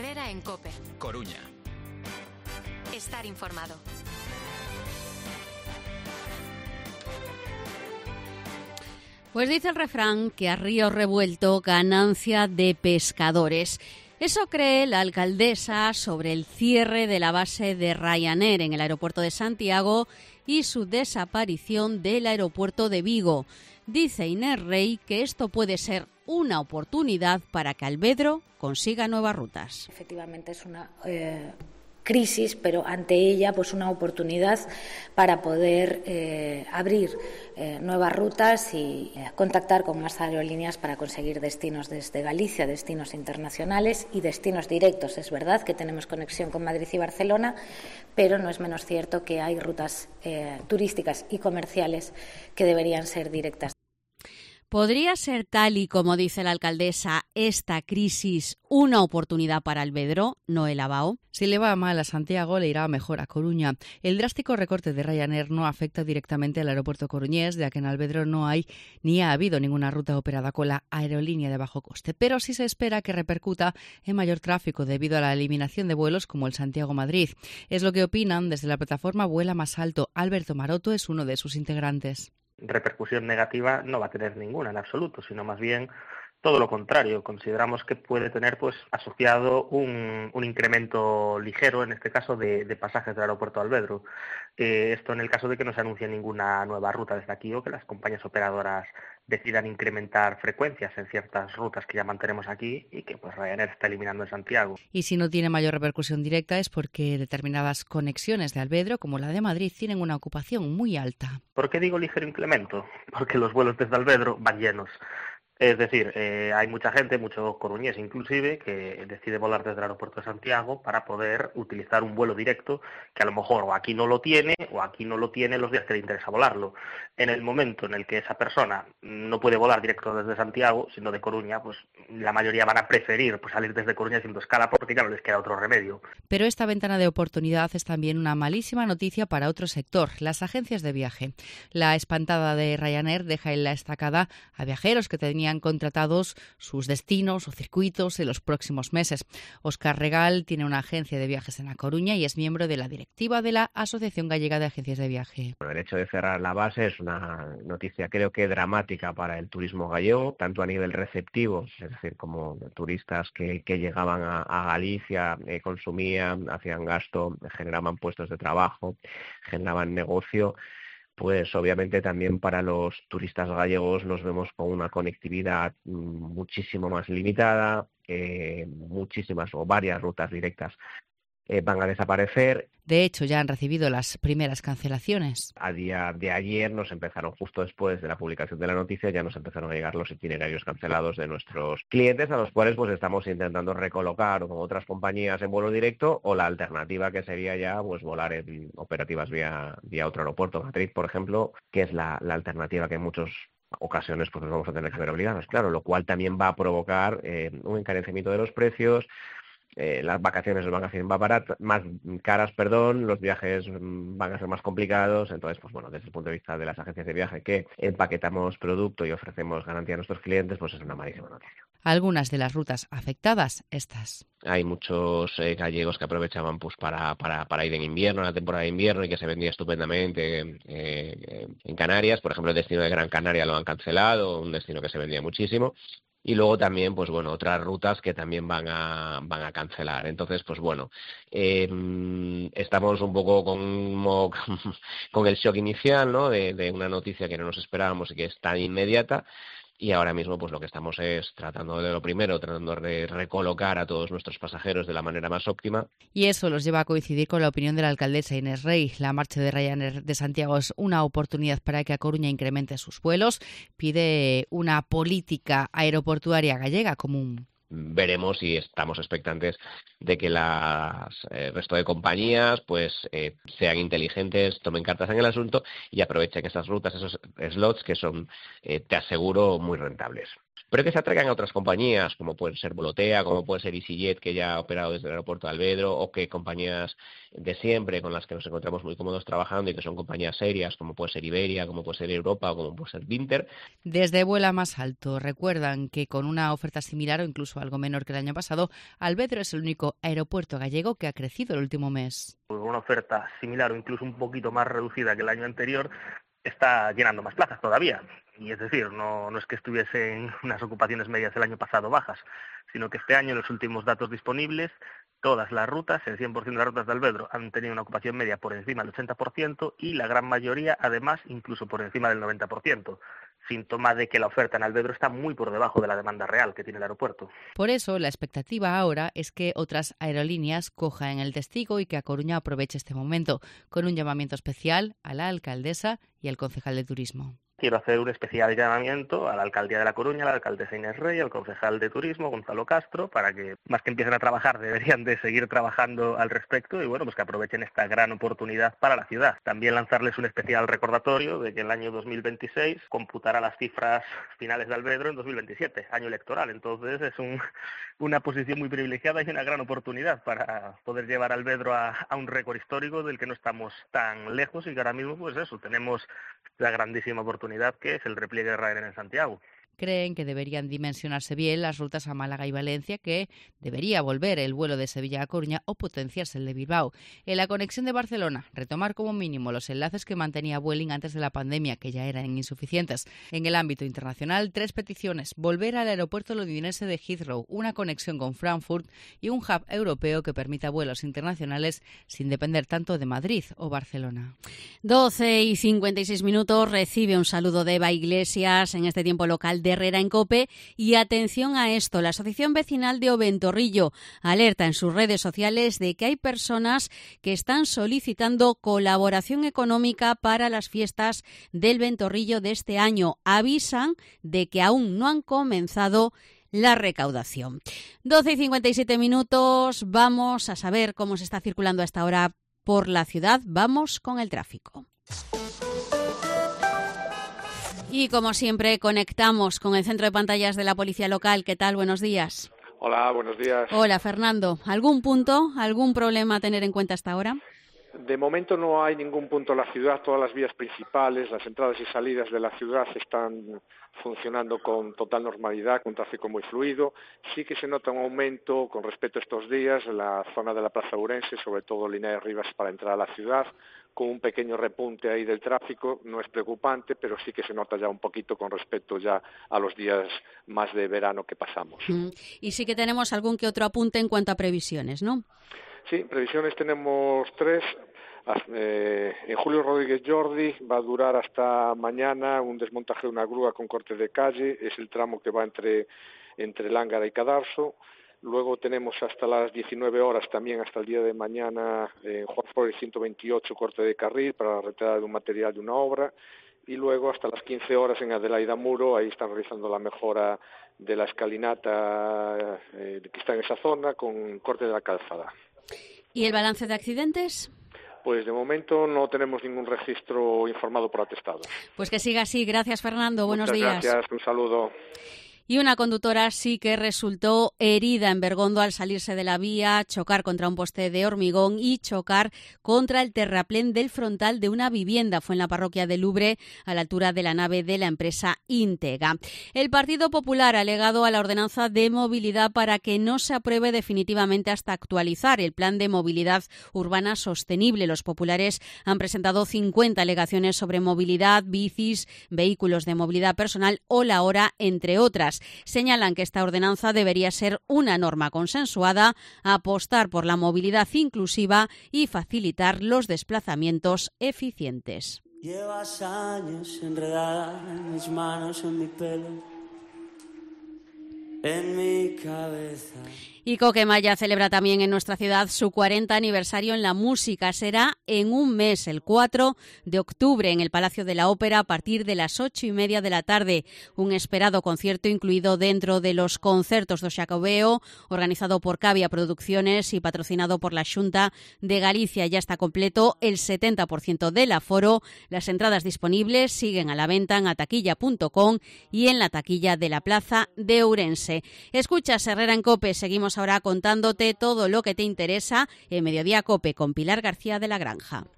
Herrera en COPE. Coruña. Estar informado. Pues dice el refrán que a río revuelto ganancia de pescadores. Eso cree la alcaldesa sobre el cierre de la base de Ryanair en el aeropuerto de Santiago y su desaparición del aeropuerto de Vigo. Dice Inés Rey que esto puede ser una oportunidad para que Alvedro consiga nuevas rutas. Efectivamente es una crisis, pero ante ella pues una oportunidad para poder abrir nuevas rutas y contactar con más aerolíneas para conseguir destinos desde Galicia, destinos internacionales y destinos directos. Es verdad que tenemos conexión con Madrid y Barcelona, pero no es menos cierto que hay rutas turísticas y comerciales que deberían ser directas. ¿Podría ser, tal y como dice la alcaldesa, esta crisis una oportunidad para Alvedro, no el Abao? Si le va mal a Santiago, le irá mejor a Coruña. El drástico recorte de Ryanair no afecta directamente al aeropuerto coruñés, ya que en Alvedro no hay ni ha habido ninguna ruta operada con la aerolínea de bajo coste. Pero sí se espera que repercuta en mayor tráfico debido a la eliminación de vuelos como el Santiago-Madrid. Es lo que opinan desde la plataforma Vuela Más Alto. Alberto Maroto es uno de sus integrantes. Repercusión negativa no va a tener ninguna en absoluto, sino más bien todo lo contrario. Consideramos que puede tener pues asociado un incremento ligero, en este caso, de pasajes del aeropuerto de Alvedro. Esto en el caso de que no se anuncie ninguna nueva ruta desde aquí o que las compañías operadoras decidan incrementar frecuencias en ciertas rutas que ya mantenemos aquí y que pues Ryanair está eliminando en Santiago. Y si no tiene mayor repercusión directa es porque determinadas conexiones de Alvedro, como la de Madrid, tienen una ocupación muy alta. ¿Por qué digo ligero incremento? Porque los vuelos desde Alvedro van llenos. Es decir, hay mucha gente, mucho coruñés inclusive, que decide volar desde el aeropuerto de Santiago para poder utilizar un vuelo directo que a lo mejor o aquí no lo tiene los días que le interesa volarlo. En el momento en el que esa persona no puede volar directo desde Santiago, sino de Coruña, pues la mayoría van a preferir pues, salir desde Coruña haciendo escala porque ya no les queda otro remedio. Pero esta ventana de oportunidad es también una malísima noticia para otro sector, las agencias de viaje. La espantada de Ryanair deja en la estacada a viajeros que tenían contratados sus destinos o circuitos en los próximos meses. Óscar Regal tiene una agencia de viajes en A Coruña y es miembro de la directiva de la Asociación Gallega de Agencias de Viaje. El hecho de cerrar la base es una noticia creo que dramática para el turismo gallego, tanto a nivel receptivo, es decir, como turistas que llegaban a Galicia, consumían, hacían gasto, generaban puestos de trabajo, generaban negocio. Pues obviamente también para los turistas gallegos los vemos con una conectividad muchísimo más limitada, muchísimas o varias rutas directas van a desaparecer. De hecho, ya han recibido las primeras cancelaciones. A día de ayer nos empezaron, justo después de la publicación de la noticia, ya nos empezaron a llegar los itinerarios cancelados de nuestros clientes, a los cuales pues estamos intentando recolocar con otras compañías en vuelo directo, o la alternativa que sería ya pues volar en operativas vía otro aeropuerto. Madrid, por ejemplo, que es la alternativa que en muchas ocasiones pues nos vamos a tener que ver obligados, claro, lo cual también va a provocar un encarecimiento de los precios. Las vacaciones van a ser más caras, los viajes van a ser más complicados. Entonces, pues bueno, desde el punto de vista de las agencias de viaje que empaquetamos producto y ofrecemos garantía a nuestros clientes, pues es una malísima noticia. Algunas de las rutas afectadas, estas. Hay muchos gallegos que aprovechaban pues para ir en invierno, en la temporada de invierno, y que se vendía estupendamente en Canarias. Por ejemplo, el destino de Gran Canaria lo han cancelado, un destino que se vendía muchísimo. Y luego también, pues bueno, otras rutas que también van a cancelar. Entonces, pues bueno, estamos un poco con el shock inicial, ¿no? De una noticia que no nos esperábamos y que es tan inmediata. Y ahora mismo pues lo que estamos es tratando de recolocar a todos nuestros pasajeros de la manera más óptima. Y eso los lleva a coincidir con la opinión de la alcaldesa Inés Rey. La marcha de Ryanair de Santiago es una oportunidad para que A Coruña incremente sus vuelos. Pide una política aeroportuaria gallega común. Veremos y estamos expectantes de que el resto de compañías pues sean inteligentes, tomen cartas en el asunto y aprovechen esas rutas, esos slots que son, te aseguro, muy rentables. pero que se atraigan a otras compañías, como pueden ser Volotea, como puede ser EasyJet, que ya ha operado desde el aeropuerto de Albedro, o que compañías de siempre con las que nos encontramos muy cómodos trabajando y que son compañías serias, como puede ser Iberia, como puede ser Europa o como puede ser Vinter. Desde Vuela Más Alto recuerdan que con una oferta similar o incluso algo menor que el año pasado, Albedro es el único aeropuerto gallego que ha crecido el último mes. Una oferta similar o incluso un poquito más reducida que el año anterior está llenando más plazas todavía. Y es decir, no es que estuviesen unas ocupaciones medias el año pasado bajas, sino que este año, en los últimos datos disponibles, todas las rutas, el 100% de las rutas de Albedro, han tenido una ocupación media por encima del 80% y la gran mayoría, además, incluso por encima del 90%. Síntoma de que la oferta en Albedro está muy por debajo de la demanda real que tiene el aeropuerto. Por eso, la expectativa ahora es que otras aerolíneas cojan el testigo y que A Coruña aproveche este momento, con un llamamiento especial a la alcaldesa y al concejal de turismo. Quiero hacer un especial llamamiento a la Alcaldía de La Coruña, a la alcaldesa Inés Rey, al concejal de Turismo, Gonzalo Castro, para que, más que empiecen a trabajar, deberían de seguir trabajando al respecto y, bueno, pues que aprovechen esta gran oportunidad para la ciudad. También lanzarles un especial recordatorio de que el año 2026 computará las cifras finales de Albedro en 2027, año electoral. Entonces es una posición muy privilegiada y una gran oportunidad para poder llevar a Albedro a un récord histórico del que no estamos tan lejos y que ahora mismo, pues eso, tenemos la grandísima oportunidad que es el repliegue de Ryanair en Santiago. Creen que deberían dimensionarse bien las rutas a Málaga y Valencia, que debería volver el vuelo de Sevilla a Coruña o potenciarse el de Bilbao. En la conexión de Barcelona, retomar como mínimo los enlaces que mantenía Vueling antes de la pandemia, que ya eran insuficientes. En el ámbito internacional, 3 peticiones: volver al aeropuerto londinense de Heathrow, una conexión con Frankfurt y un hub europeo que permita vuelos internacionales sin depender tanto de Madrid o Barcelona. 12:56, recibe un saludo de Eva Iglesias en este tiempo local de Herrera en COPE. Y atención a esto, la Asociación Vecinal de Oventorrillo alerta en sus redes sociales de que hay personas que están solicitando colaboración económica para las fiestas del Ventorrillo de este año. Avisan de que aún no han comenzado la recaudación. 12:57, vamos a saber cómo se está circulando a esta hora por la ciudad. Vamos con el tráfico. Y como siempre conectamos con el centro de pantallas de la Policía Local. ¿Qué tal? Buenos días. Hola, buenos días. Hola, Fernando. ¿Algún punto, algún problema a tener en cuenta hasta ahora? De momento no hay ningún punto en la ciudad. Todas las vías principales, las entradas y salidas de la ciudad están funcionando con total normalidad, con tráfico muy fluido. Sí que se nota un aumento con respecto a estos días en la zona de la Plaza Ourense, sobre todo Línea de Rivas para entrar a la ciudad, con un pequeño repunte ahí del tráfico. No es preocupante, pero sí que se nota ya un poquito con respecto ya a los días más de verano que pasamos. Y sí que tenemos algún que otro apunte en cuanto a previsiones, ¿no? Sí, previsiones tenemos 3. En Julio Rodríguez Jordi va a durar hasta mañana un desmontaje de una grúa con corte de calle. Es el tramo que va entre Lángara y Cadarso. Luego tenemos hasta las 19 horas también, hasta el día de mañana, en Juan Flores 128, corte de carril para la retirada de un material de una obra. Y luego hasta las 15 horas en Adelaida Muro, ahí están realizando la mejora de la escalinata que está en esa zona con corte de la calzada. ¿Y el balance de accidentes? Pues de momento no tenemos ningún registro informado por atestados. Pues que siga así. Gracias, Fernando. Buenos días. Muchas gracias. Un saludo. Y una conductora sí que resultó herida en Bergondo al salirse de la vía, chocar contra un poste de hormigón y chocar contra el terraplén del frontal de una vivienda. Fue en la parroquia de Lubre, a la altura de la nave de la empresa Intega. El Partido Popular ha alegado a la ordenanza de movilidad para que no se apruebe definitivamente hasta actualizar el plan de movilidad urbana sostenible. Los populares han presentado 50 alegaciones sobre movilidad, bicis, vehículos de movilidad personal o la hora, entre otras. Señalan que esta ordenanza debería ser una norma consensuada, apostar por la movilidad inclusiva y facilitar los desplazamientos eficientes. Llevas años enredada en mis manos, en mi pelo. en mi cabeza. Y Coquemaya celebra también en nuestra ciudad su 40 aniversario en la música. Será en un mes, el 4 de octubre, en el Palacio de la Ópera a partir de las 8:30 de la tarde. Un esperado concierto incluido dentro de los concertos do Xacobeo, organizado por Cavia Producciones y patrocinado por la Xunta de Galicia. Ya está completo el 70% del aforo. Las entradas disponibles siguen a la venta en ataquilla.com y en la taquilla de la Plaza de Ourense. Escuchas Herrera en COPE. Seguimos ahora contándote todo lo que te interesa en Mediodía COPE con Pilar García de la Granja.